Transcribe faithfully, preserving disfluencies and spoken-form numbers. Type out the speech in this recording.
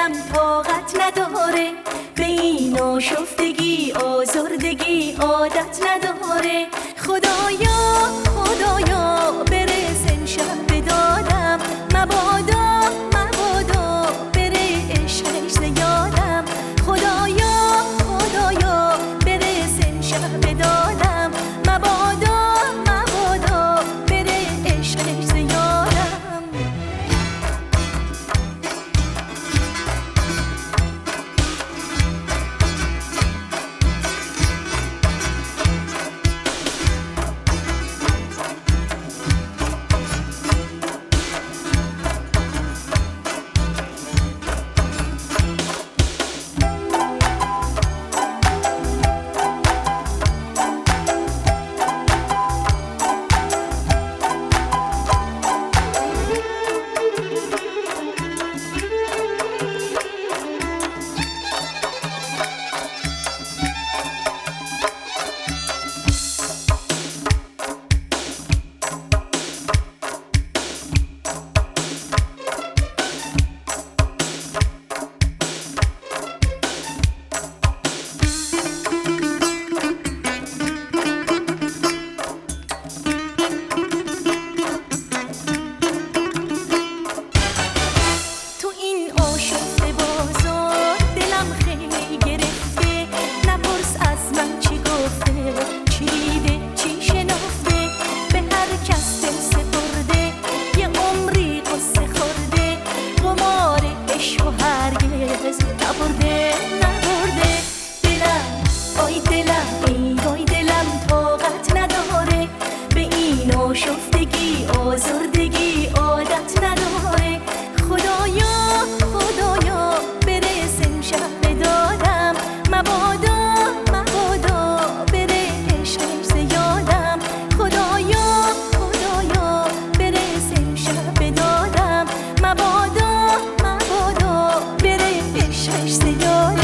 دلم طاقت نداره، به این آشفتگی آزردگی عادت نداره. خدایا خدایا برسن شب به دادم، مبادا مبادا بره عشقش زیادم. خدایا خدایا برسن شب به دادم، مبادا مبادا بره عشقش زیادم. نبرده نبرده دلم، آی دلم ای وای دلم طاقت نداره، به این آشفتگی آزردگی عادت نداره. خدایا خدایا برسن شب به دادم، مبادا مبادا بره عشقش زیادم. خدایا خدایا برسن شب به دادم، مبادا مبادا بره عشقش زیادم.